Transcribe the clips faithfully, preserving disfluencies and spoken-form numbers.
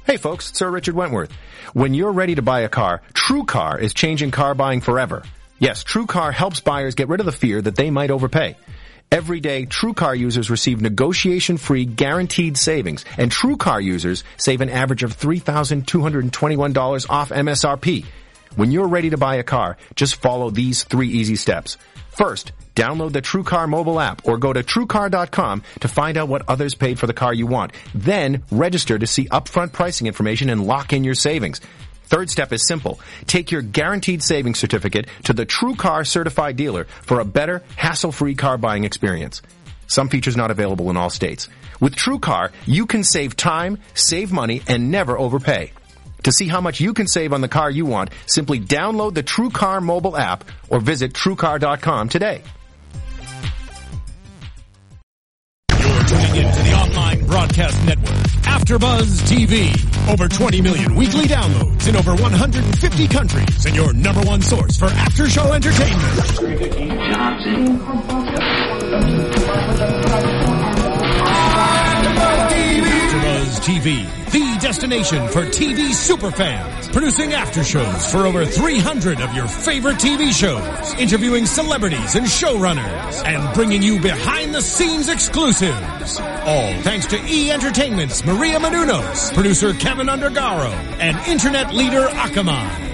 Hey folks, it's Sir Richard Wentworth. When you're ready to buy a car, TrueCar is changing car buying forever. Yes, TrueCar helps buyers get rid of the fear that they might overpay. Every day, TrueCar users receive negotiation-free guaranteed savings, and TrueCar users save an average of three thousand two hundred twenty-one dollars off M S R P. When you're ready to buy a car, just follow these three easy steps. First, download the TrueCar mobile app or go to true car dot com to find out what others paid for the car you want. Then, register to see upfront pricing information and lock in your savings. Third step is simple. Take your guaranteed savings certificate to the TrueCar certified dealer for a better, hassle-free car buying experience. Some features not available in all states. With TrueCar, you can save time, save money, and never overpay. To see how much you can save on the car you want, simply download the TrueCar mobile app or visit true car dot com today. You're tuning in to the online broadcast network, AfterBuzz T V. Over twenty million weekly downloads in over one hundred fifty countries, and your number one source for after-show entertainment. AfterBuzz T V, the destination for T V superfans, producing aftershows for over three hundred of your favorite T V shows, interviewing celebrities and showrunners, and bringing you behind-the-scenes exclusives. All thanks to E! Entertainment's Maria Menounos, producer Kevin Undergaro, and internet leader Akamai.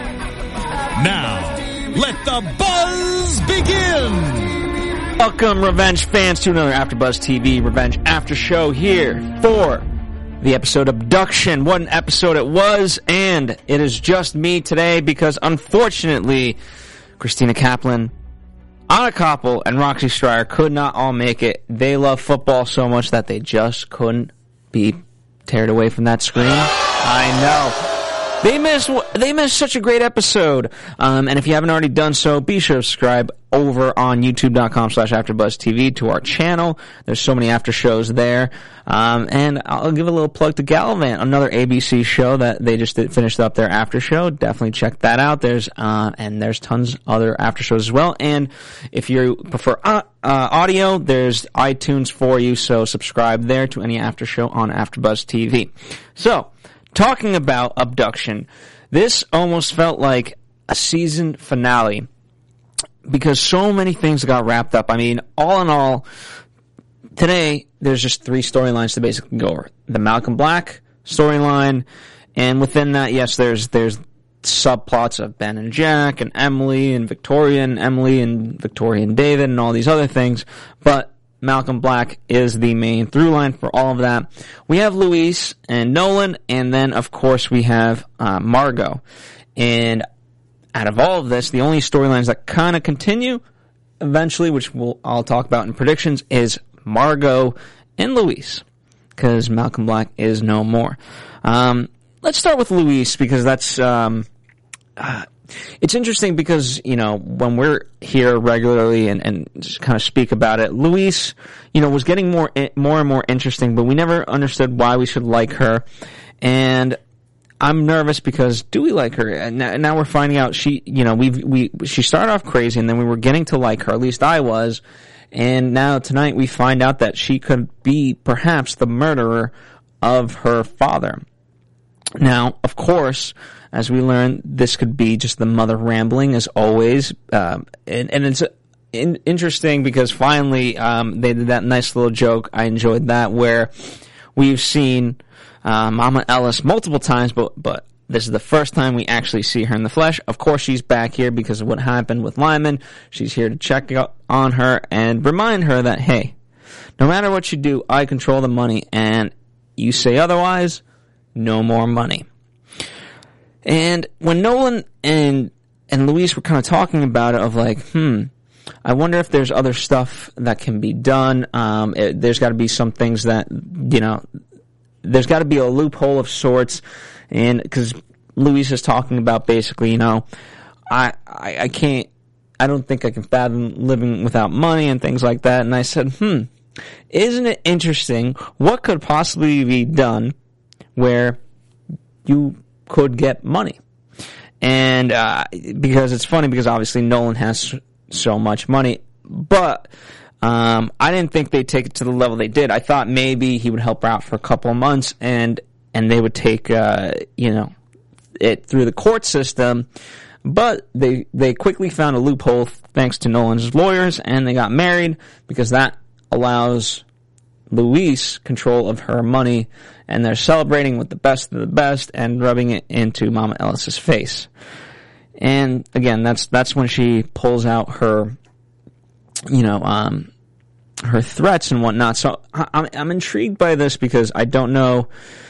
Now, let the buzz begin! Welcome, Revenge fans, to another AfterBuzz T V Revenge After Show here for the episode Abduction. What an episode it was, and it is just me today because, unfortunately, Christina Kaplan, Anna Koppel, and Roxy Stryer could not all make it. They love football so much that they just couldn't be teared away from that screen. I know. They missed, they missed such a great episode. Um, and if you haven't already done so, be sure to subscribe over on youtube dot com slash AfterBuzzTV to our channel. There's so many after shows there. Um, and I'll give a little plug to Gallivant, another A B C show that they just did, finished up their after show. Definitely check that out. There's, uh, and there's tons other after shows as well. And if you prefer, uh, uh, audio, there's iTunes for you. So subscribe there to any after show on AfterBuzz T V. So, talking about Abduction, this almost felt like a season finale because so many things got wrapped up. I mean, all in all, today there's just three storylines to basically go over. The Malcolm Black storyline, and within that, yes, there's there's subplots of Ben and Jack and Emily and Victoria and Emily and Victoria and David and all these other things, but Malcolm Black is the main through line for all of that. We have Luis and Nolan, and then, of course, we have uh, Margot. And out of all of this, the only storylines that kind of continue eventually, which we'll, I'll talk about in predictions, is Margot and Luis, because Malcolm Black is no more. Um, let's start with Luis, because that's... Um, uh, It's interesting because, you know, when we're here regularly and, and just kind of speak about it, Luis, you know, was getting more, more and more interesting, but we never understood why we should like her. And I'm nervous because do we like her? And now, now we're finding out she, you know, we we she started off crazy and then we were getting to like her, at least I was. And now tonight we find out that she could be perhaps the murderer of her father. Now, of course, as we learn, this could be just the mother rambling, as always. Um, and, and it's in, interesting because finally um, they did that nice little joke. I enjoyed that, where we've seen uh, Mama Ellis multiple times, but but this is the first time we actually see her in the flesh. Of course, she's back here because of what happened with Lyman. She's here to check on her and remind her that, hey, no matter what you do, I control the money, and you say otherwise, no more money. And when Nolan and and Luis were kind of talking about it, of like, hmm, I wonder if there's other stuff that can be done. Um, it, there's got to be some things that, you know, there's got to be a loophole of sorts. And because Luis is talking about basically, you know, I, I I can't, I don't think I can fathom living without money and things like that. And I said, hmm, isn't it interesting? What could possibly be done where you could get money? And uh because it's funny, because obviously Nolan has so much money, but um I didn't think they'd take it to the level they did. I thought maybe he would help her out for a couple of months, and and they would take, uh, you know, it through the court system. But they they quickly found a loophole thanks to Nolan's lawyers, and they got married because that allows Louise control of her money, and they're celebrating with the best of the best and rubbing it into Mama Ellis's face. And again, that's that's when she pulls out her, you know, um, her threats and whatnot. So I'm I'm intrigued by this because I don't know,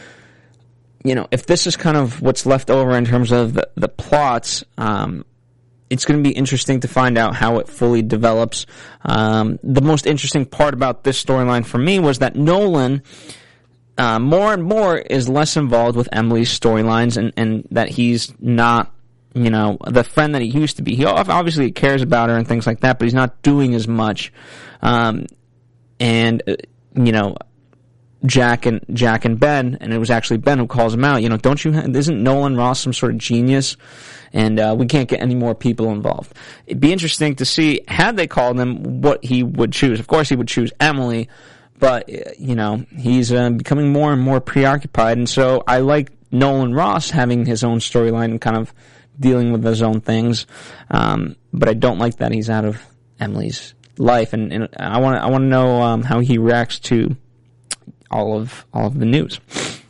you know, if this is kind of what's left over in terms of the, the plots. Um, it's going to be interesting to find out how it fully develops. Um, the most interesting part about this storyline for me was that Nolan, uh, more and more is less involved with Emily's storylines, and, and that he's not, you know, the friend that he used to be. He obviously cares about her and things like that, but he's not doing as much. Um, and, uh, you know, Jack and Jack and Ben, and it was actually Ben who calls him out. You know, don't you? Ha- isn't Nolan Ross some sort of genius? And uh, we can't get any more people involved. It'd be interesting to see, had they called him, what he would choose. Of course, he would choose Emily, but you know, he's uh, becoming more and more preoccupied. And so I like Nolan Ross having his own storyline and kind of dealing with his own things. Um, but I don't like that he's out of Emily's life, and, and I want I want to know um, how he reacts to all of all of the news.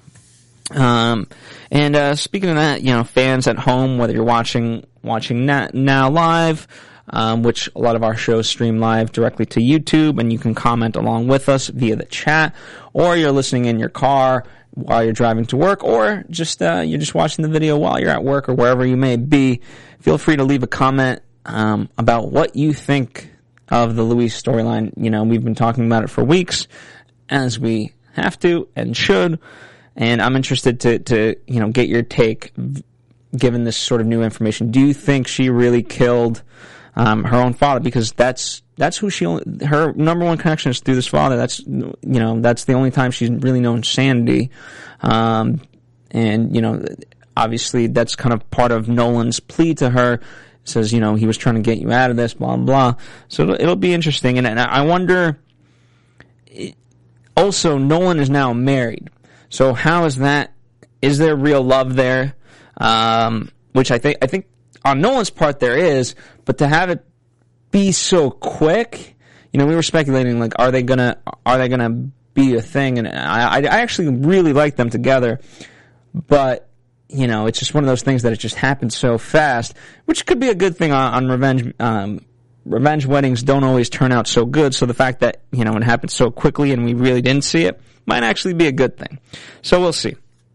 Um, and uh, speaking of that, you know, fans at home, whether you're watching watching na- now live, um, which a lot of our shows stream live directly to YouTube, and you can comment along with us via the chat, or you're listening in your car while you're driving to work, or just uh, you're just watching the video while you're at work or wherever you may be. Feel free to leave a comment um, about what you think of the Louise storyline. You know, we've been talking about it for weeks, as we have to and should. And I'm interested to, to, you know, get your take, given this sort of new information. Do you think she really killed um, her own father? Because that's that's who she, her number one connection is through this father. That's, you know, that's the only time she's really known sanity. Um, and, you know, obviously that's kind of part of Nolan's plea to her. It says, you know, he was trying to get you out of this, blah, blah. So it'll, it'll be interesting. And, and I wonder, also, Nolan is now married. So how is that? Is there real love there? Um, which I think, I think on Nolan's part there is, but to have it be so quick, you know, we were speculating, like, are they gonna, are they gonna be a thing? And I, I actually really like them together, but, you know, it's just one of those things that it just happened so fast, which could be a good thing on, on revenge, um, revenge weddings don't always turn out so good, so the fact that, you know, it happened so quickly and we really didn't see it might actually be a good thing. So we'll see.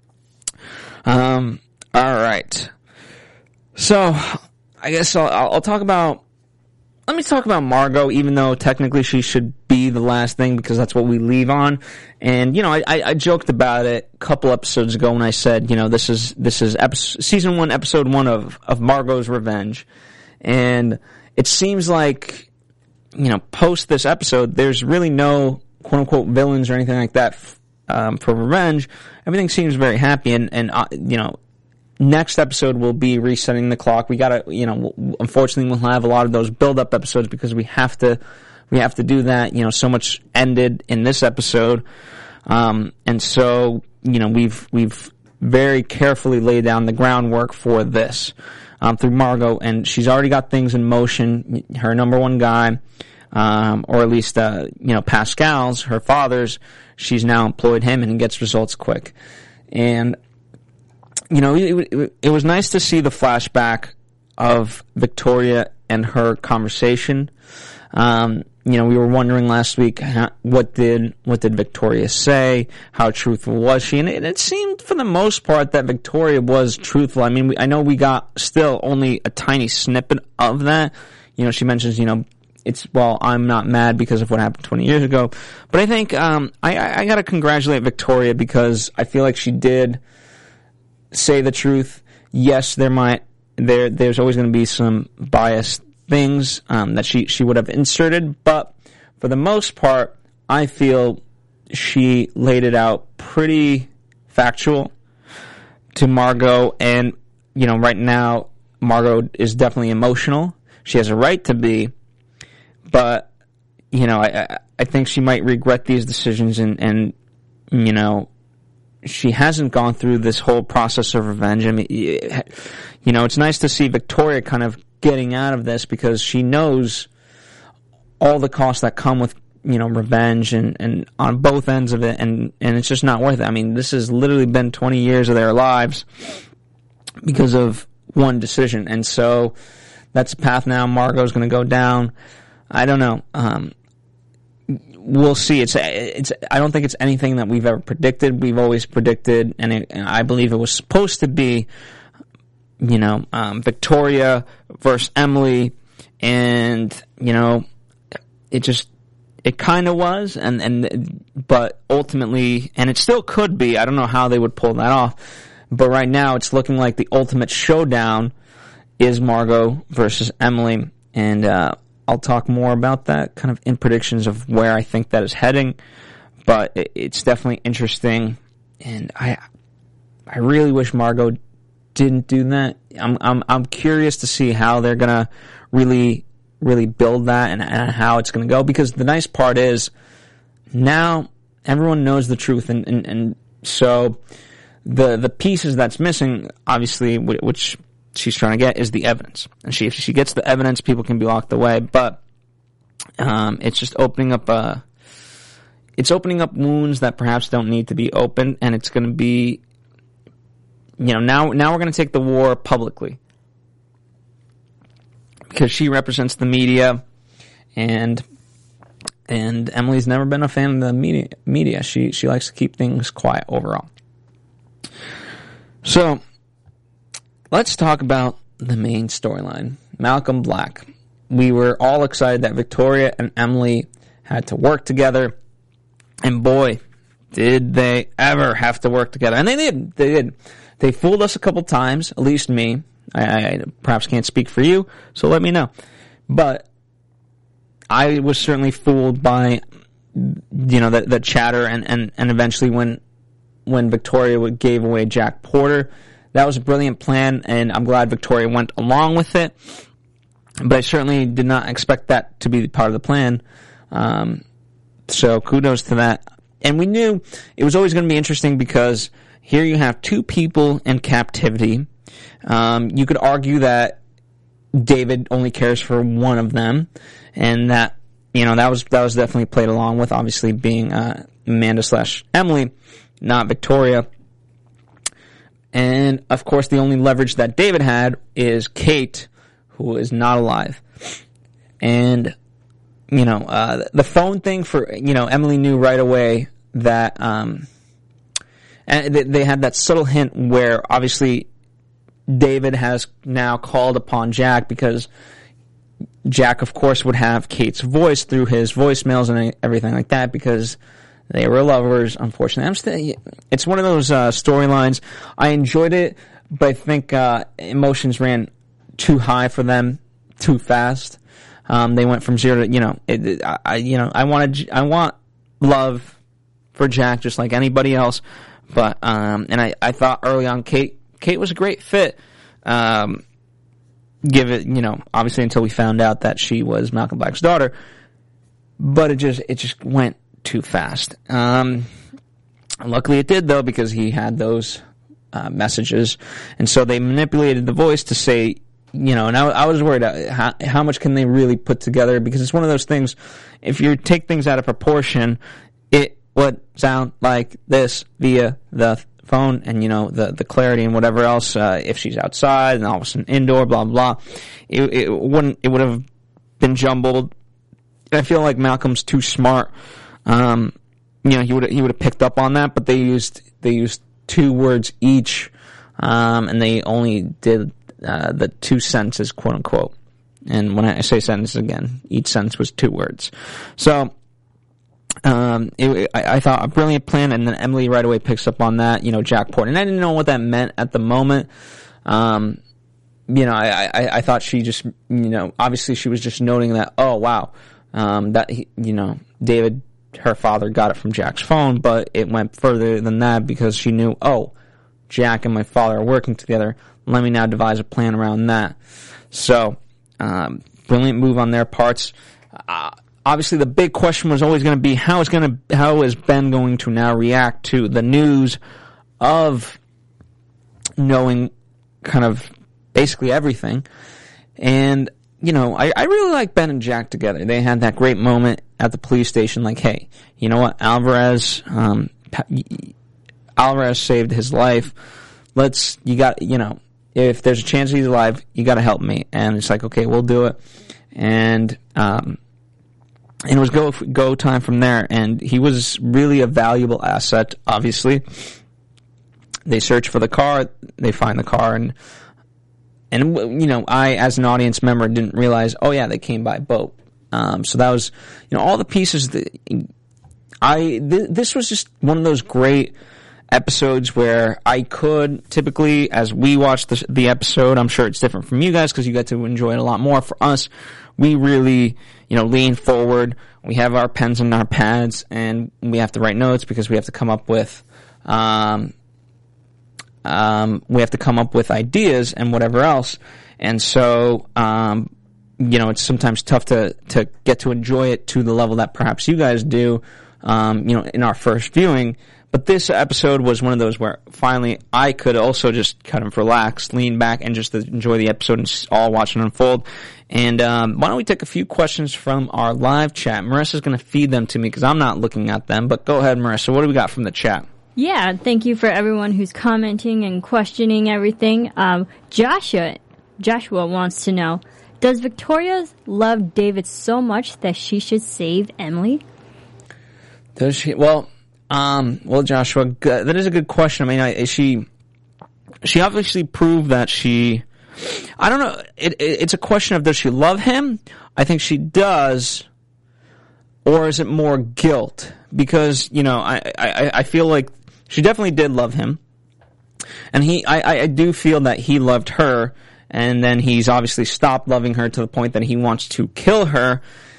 Um, alright. So, I guess I'll, I'll talk about, let me talk about Margot, even though technically she should be the last thing because that's what we leave on. And, you know, I, I, I joked about it a couple episodes ago when I said, you know, this is, this is episode, season one, episode one of, of Margot's Revenge. And it seems like, you know, post this episode, there's really no quote-unquote villains or anything like that um, for Revenge. Everything seems very happy, and, and uh, you know, next episode will be resetting the clock. We gotta, you know, unfortunately we'll have a lot of those build-up episodes because we have to, we have to do that. You know, so much ended in this episode. Um, and so, you know, we've, we've very carefully laid down the groundwork for this. Um, through Margot, and she's already got things in motion. Her number one guy, um, or at least, uh, you know, Pascal's, her father's, she's now employed him and he gets results quick. And, you know, it, it, it was nice to see the flashback of Victoria and her conversation. Um, you know, we were wondering last week, how, what did, what did Victoria say? How truthful was she? And it, it seemed for the most part that Victoria was truthful. I mean, we, I know we got still only a tiny snippet of that. You know, she mentions, you know, it's, well, I'm not mad because of what happened twenty years ago. But I think, um, I, I, I gotta congratulate Victoria because I feel like she did say the truth. Yes, there might, there, there's always gonna be some biased things um, that she, she would have inserted, but for the most part, I feel she laid it out pretty factual to Margot, and, you know, right now, Margot is definitely emotional. She has a right to be, but, you know, I, I think she might regret these decisions, and, and, you know, she hasn't gone through this whole process of revenge. I mean, you know, it's nice to see Victoria kind of getting out of this because she knows all the costs that come with, you know, revenge and, and on both ends of it, and, and it's just not worth it. I mean, this has literally been twenty years of their lives because of one decision, and so that's the path now Margot's going to go down. I don't know. Um, we'll see. It's it's. I don't think it's anything that we've ever predicted. We've always predicted, and, it, and I believe it was supposed to be, you know, um, Victoria versus Emily, and you know, it just it kind of was, and and but ultimately, and it still could be. I don't know how they would pull that off, but right now it's looking like the ultimate showdown is Margot versus Emily, and uh, I'll talk more about that kind of in predictions of where I think that is heading, but it, it's definitely interesting, and I I really wish Margot didn't do that. I'm I'm I'm curious to see how they're gonna really really build that and, and how it's gonna go, because the nice part is now everyone knows the truth, and, and, and so the the pieces that's missing, obviously, which she's trying to get, is the evidence. And she, if she gets the evidence, people can be locked away. But um, it's just opening up a, it's opening up wounds that perhaps don't need to be opened, and it's going to be, you know, now now we're going to take the war publicly because she represents the media, and and Emily's never been a fan of the media. Media. She she likes to keep things quiet overall. So let's talk about the main storyline, Malcolm Black. We were all excited that Victoria and Emily had to work together, and boy, did they ever have to work together. And they did. They did. They fooled us a couple times, at least me. I, I perhaps can't speak for you, so let me know. But I was certainly fooled by, you know, the, the chatter, and, and, and eventually when when Victoria would gave away Jack Porter. That was a brilliant plan, and I'm glad Victoria went along with it. But I certainly did not expect that to be part of the plan. Um, so kudos to that. And we knew it was always going to be interesting because here you have two people in captivity. Um, you could argue that David only cares for one of them, and that, you know, that was that was definitely played along with, obviously being uh, Amanda slash Emily, not Victoria. And, of course, the only leverage that David had is Kate, who is not alive. And, you know, uh, the phone thing for, you know, Emily knew right away that, um, and they had that subtle hint where, obviously, David has now called upon Jack because Jack, of course, would have Kate's voice through his voicemails and everything like that because they were lovers, unfortunately. I'm still, it's one of those uh, storylines. I enjoyed it, but I think uh, emotions ran too high for them, too fast. Um, they went from zero to, you know, it, it, I, you know, I wanted, I want love for Jack just like anybody else. But um, and I, I thought early on, Kate, Kate was a great fit. Um, give it, you know, obviously until we found out that she was Malcolm Black's daughter. But it just, it just went too fast. Um, luckily it did, though, because he had those uh, messages, and so they manipulated the voice to say, you know, and I, I was worried, uh, how, how much can they really put together, because it's one of those things, if you take things out of proportion, it would sound like this via the phone, and, you know, the, the clarity and whatever else, uh, if she's outside and all of a sudden indoor, blah, blah, it, it wouldn't, it would have been jumbled. I feel like Malcolm's too smart. Um, you know, he would he would have picked up on that, but they used they used two words each, um, and they only did uh, the two sentences, quote unquote. And when I say sentences again, each sentence was two words. So, um, it, I, I thought a brilliant plan, and then Emily right away picks up on that. You know, Jack Porter, and I didn't know what that meant at the moment. Um, you know, I, I I thought she just, you know, obviously she was just noting that, oh wow, um, that he, you know, David, her father, got it from Jack's phone, but it went further than that because she knew, oh, Jack and my father are working together. Let me now devise a plan around that. So, um, brilliant move on their parts. Uh, obviously, the big question was always going to be how is going to how is Ben going to now react to the news of knowing kind of basically everything. And, you know, I, I really like Ben and Jack together. They had that great moment at the police station, like, hey, you know what, Alvarez, um, Alvarez saved his life. Let's, you got, you know, if there's a chance he's alive, you got to help me. And it's like, okay, we'll do it. And, um, and it was go, go time from there. And he was really a valuable asset, obviously. They search for the car, they find the car, and, and, you know, I, as an audience member, didn't realize, oh yeah, they came by boat. Um, so that was, you know, all the pieces that I, th- this was just one of those great episodes where I could typically, as we watch the, the episode, I'm sure it's different from you guys because you get to enjoy it a lot more. For us, we really, you know, lean forward. We have our pens and our pads, and we have to write notes because we have to come up with, um, um, we have to come up with ideas and whatever else. And so, um, you know, it's sometimes tough to, to get to enjoy it to the level that perhaps you guys do, um, you know, in our first viewing. But this episode was one of those where finally I could also just kind of relax, lean back, and just enjoy the episode and all watch it unfold. And um, why don't we take a few questions from our live chat? Marissa's going to feed them to me because I'm not looking at them. But go ahead, Marissa. What do we got from the chat? Yeah, thank you for everyone who's commenting and questioning everything. Um, Joshua, Joshua wants to know, does Victoria love David so much that she should save Emily? Does she? Well, um, well, Joshua, that is a good question. I mean, is she, she obviously proved that she, I don't know, it, it, it's a question of does she love him? I think she does, or is it more guilt? Because, you know, I, I, I feel like she definitely did love him, and he, I, I do feel that he loved her, and then he's obviously stopped loving her to the point that he wants to kill her.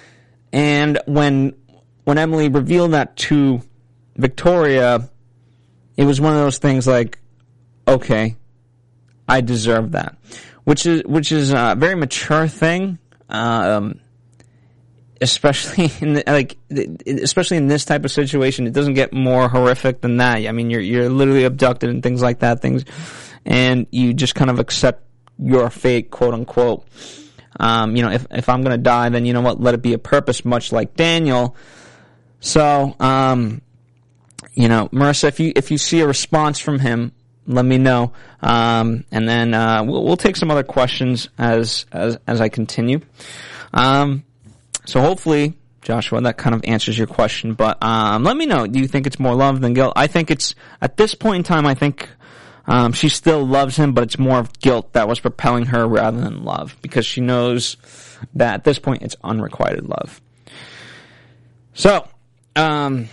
And when when Emily revealed that to Victoria, it was one of those things like, okay, I deserve that, which is which is a very mature thing, um, especially in the, like especially in this type of situation. It doesn't get more horrific than that. I mean, you're you're literally abducted and things like that, things, and you just kind of accept your fate, quote unquote. Um, you know, if if I'm gonna die, then you know what? Let it be a purpose, much like Daniel. So, um, you know, Marissa, if you if you see a response from him, let me know, um, and then uh, we'll we'll take some other questions as as as I continue. Um, so hopefully, Joshua, that kind of answers your question. But um, let me know. Do you think it's more love than guilt? I think it's at this point in time. I think. Um, she still loves him, but it's more of guilt that was propelling her rather than love, because she knows that at this point it's unrequited love. So, um,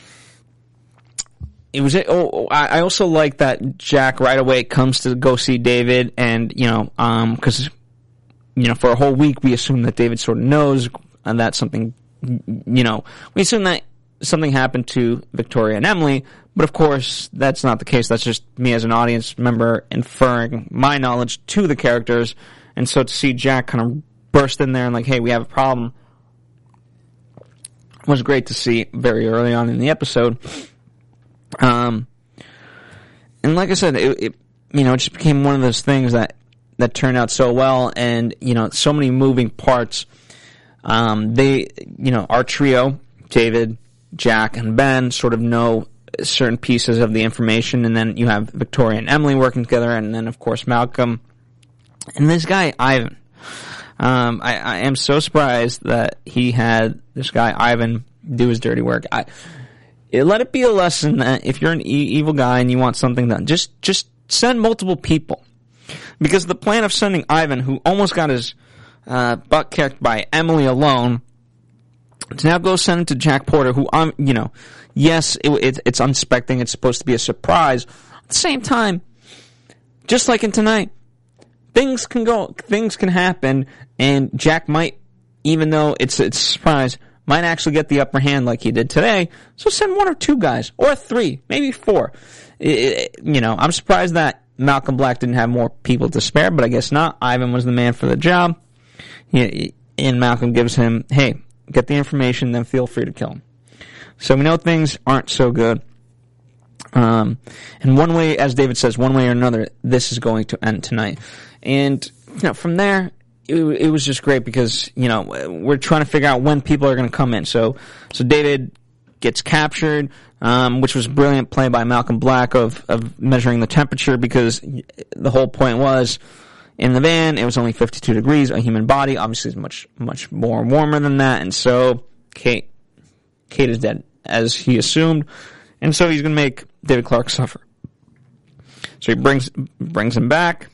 it was. Oh, I also like that Jack right away comes to go see David, and you know, um, because you know, for a whole week we assume that David sort of knows, and that something, you know, we assume that something happened to Victoria and Emily. But of course, that's not the case. That's just me as an audience member inferring my knowledge to the characters. And so to see Jack kind of burst in there and like, hey, we have a problem, was great to see very early on in the episode. Um, and like I said, it, it you know, it just became one of those things that, that turned out so well, and, you know, so many moving parts. Um, they, you know, our trio, David, Jack, and Ben, sort of know certain pieces of the information, and then you have Victoria and Emily working together, and then of course Malcolm and this guy Ivan. Um, I, I am so surprised that he had this guy Ivan do his dirty work. I it, let it be a lesson that if you're an e- evil guy and you want something done, just just send multiple people, because the plan of sending Ivan, who almost got his uh, butt kicked by Emily alone, to now go send it to Jack Porter, who I'm, you know, yes, it, it, it's unsuspecting. It's supposed to be a surprise. At the same time, just like in tonight, things can go, things can happen, and Jack might, even though it's it's a surprise, might actually get the upper hand like he did today. So send one or two guys, or three, maybe four. It, it, you know, I'm surprised that Malcolm Black didn't have more people to spare, but I guess not. Ivan was the man for the job. He, and Malcolm gives him, hey, get the information, then feel free to kill him. So we know things aren't so good. Um, and one way, as David says, one way or another, this is going to end tonight. And, you know, from there, it, it was just great because, you know, we're trying to figure out when people are going to come in. So, so David gets captured, um, which was a brilliant play by Malcolm Black of, of measuring the temperature, because the whole point was, in the van, it was only fifty-two degrees. A human body obviously is much, much more warmer than that. And so Kate, Kate is dead, as he assumed. And so he's going to make David Clarke suffer. So he brings, brings him back.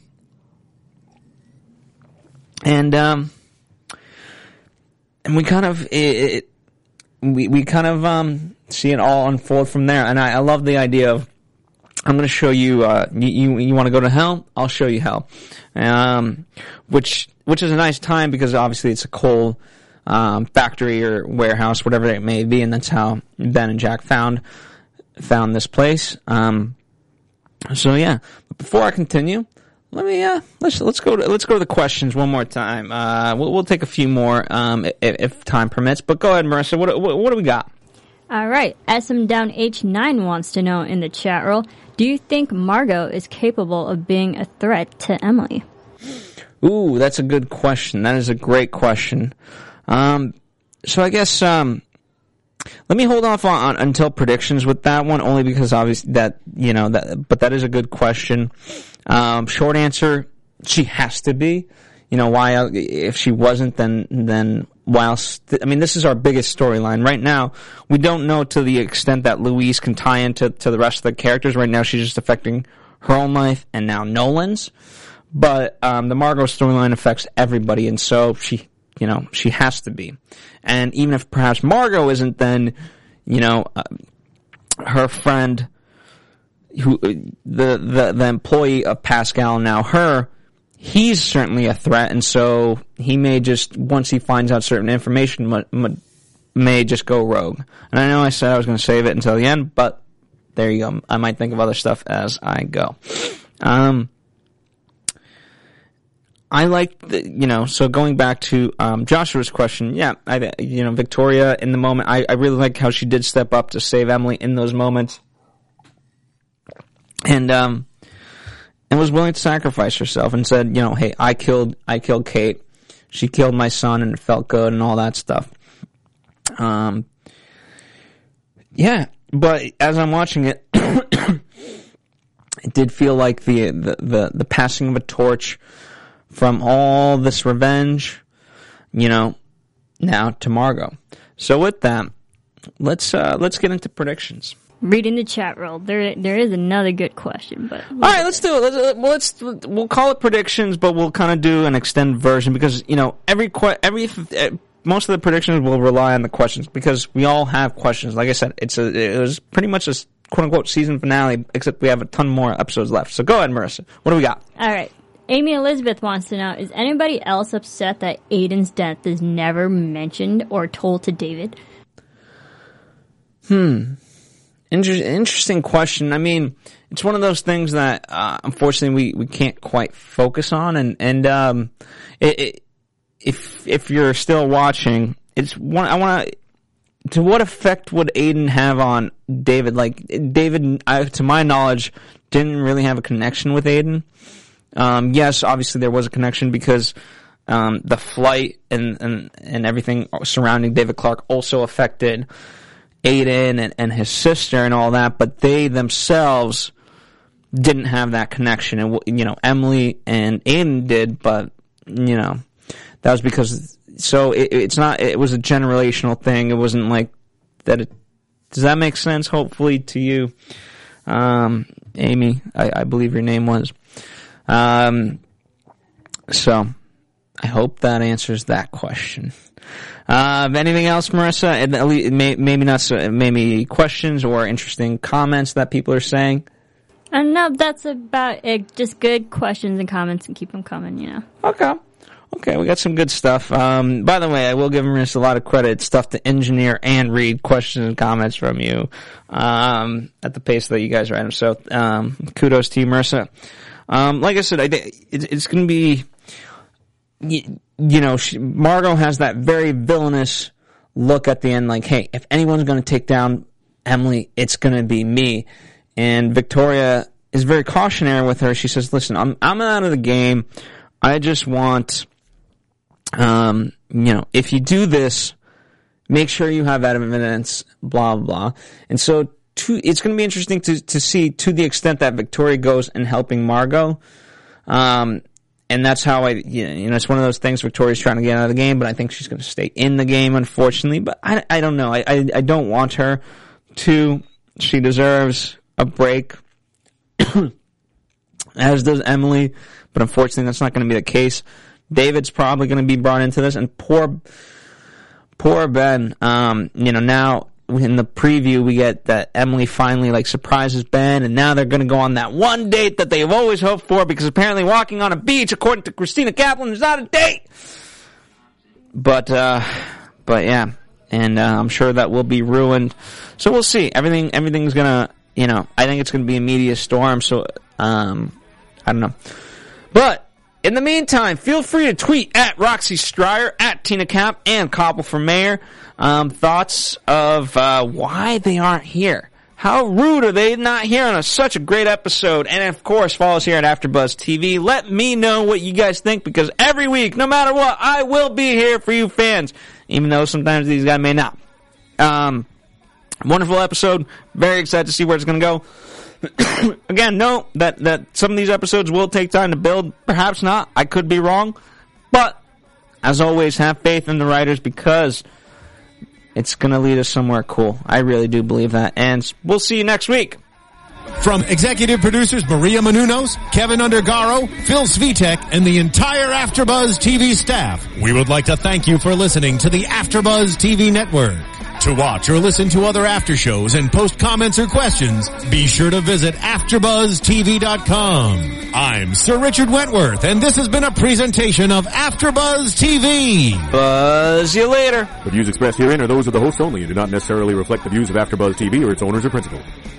And, um, and we kind of, it, it, we, we kind of, um, see it all unfold from there. And I, I love the idea of, I'm going to show you, uh, you, you, you want to go to hell? I'll show you hell. Um, which, which is a nice time because obviously it's a coal, um, factory or warehouse, whatever it may be. And that's how Ben and Jack found, found this place. Um, so yeah, but before I continue, let me, uh, let's, let's go to, let's go to the questions one more time. Uh, we'll, we'll take a few more, um, if, if time permits, but go ahead, Marissa. What, what, what do we got? All right. S M Down H nine wants to know in the chat roll, do you think Margot is capable of being a threat to Emily? Ooh, that's a good question. That is a great question. Um, so I guess, um, let me hold off on, on until predictions with that one, only because obviously that, you know, that, but that is a good question. Um, short answer, she has to be. You know, why, if she wasn't, then, then, whilst, I mean, this is our biggest storyline. Right now, we don't know to the extent that Louise can tie into, to the rest of the characters. Right now, she's just affecting her own life and now Nolan's. But, um, the Margot storyline affects everybody, and so she, you know, she has to be. And even if perhaps Margot isn't, then, you know, uh, her friend, who, the, the, the employee of Pascal, now her, he's certainly a threat, and so he may just, once he finds out certain information, m- m- may just go rogue. And I know I said I was going to save it until the end, but there you go. I might think of other stuff as I go. Um, I like, the, you know, so going back to um, Joshua's question, yeah, I, you know, Victoria in the moment, I, I really like how she did step up to save Emily in those moments. And, um, and was willing to sacrifice herself and said, you know, hey, I killed, I killed Kate. She killed my son and it felt good and all that stuff. Um, yeah, but as I'm watching it, it did feel like the, the, the, the passing of a torch from all this revenge, you know, now to Margot. So with that, let's, uh, let's get into predictions. Reading the chat roll, there there is another good question, but all right, let's do it. Let's, uh, well, let's we'll call it predictions, but we'll kind of do an extended version because you know every que- every uh, most of the predictions will rely on the questions because we all have questions. Like I said, it's a it was pretty much a quote unquote season finale, except we have a ton more episodes left. So go ahead, Marissa. What do we got? All right. Amy Elizabeth wants to know: is anybody else upset that Aiden's death is never mentioned or told to David? Hmm. Inter- interesting question. I mean, it's one of those things that, uh, unfortunately we, we can't quite focus on. And, and, um, it, it, if, if you're still watching, it's one, I want to, to what effect would Aiden have on David? Like, David, I, to my knowledge, didn't really have a connection with Aiden. Um, yes, obviously there was a connection because, um, the flight and, and, and everything surrounding David Clarke also affected Aiden and, and his sister and all that, but they themselves didn't have that connection. And, you know, Emily and Aiden did, but, you know, that was because, so it, it's not, it was a generational thing. It wasn't like that. It, does that make sense? Hopefully to you, um, Amy, I, I believe your name was. Um, so I hope that answers that question. Uh, anything else, Marissa? It may, maybe not so, maybe questions or interesting comments that people are saying? Uh, no, that's about it. Just good questions and comments and keep them coming, you know. Okay. Okay, we got some good stuff. Um, by the way, I will give Marissa a lot of credit. It's tough to engineer and read questions and comments from you, um, at the pace that you guys write them. So, um, kudos to you, Marissa. Um, like I said, I, it, it's gonna be, you, you know, she, Margot has that very villainous look at the end, like, hey, if anyone's going to take down Emily, it's going to be me. and Victoria is very cautionary with her. She says, listen, I'm, I'm out of the game. I just want, um, you know, if you do this, make sure you have evidence, blah, blah. And so to, it's going to be interesting to, to see to the extent that Victoria goes and helping Margot. Um, and that's how I, you know, it's one of those things. Victoria's trying to get out of the game, but I think she's going to stay in the game, unfortunately. But I, I don't know. I, I, I don't want her to. She deserves a break, as does Emily. But unfortunately, that's not going to be the case. David's probably going to be brought into this, and poor, poor Ben. Um, you know, now in the preview, we get that Emily finally like surprises Ben, and now they're going to go on that one date that they've always hoped for, because apparently walking on a beach, according to Christina Kaplan, is not a date. But, uh, but yeah, and uh, I'm sure that will be ruined. So we'll see. Everything, everything's gonna, you know, I think it's gonna be a media storm. So, um, I don't know. But in the meantime, feel free to tweet at Roxy Stryer, at Tina Cap, and Koppel for Mayor. Um, thoughts of uh, why they aren't here. How rude are they not here on a, such a great episode? And of course, follow us here at AfterBuzz T V. Let me know what you guys think, because every week, no matter what, I will be here for you fans, even though sometimes these guys may not. Um, wonderful episode. Very excited to see where it's going to go. Again, note that, that some of these episodes will take time to build. Perhaps not. I could be wrong. But, as always, have faith in the writers, because it's going to lead us somewhere cool. I really do believe that. And we'll see you next week. From executive producers Maria Menounos, Kevin Undergaro, Phil Svitek, and the entire AfterBuzz T V staff, we would like to thank you for listening to the AfterBuzz T V network. To watch or listen to other after shows and post comments or questions, be sure to visit after buzz T V dot com. I'm Sir Richard Wentworth, and this has been a presentation of AfterBuzz T V. Buzz you later. The views expressed herein are those of the host only and do not necessarily reflect the views of AfterBuzz T V or its owners or principals.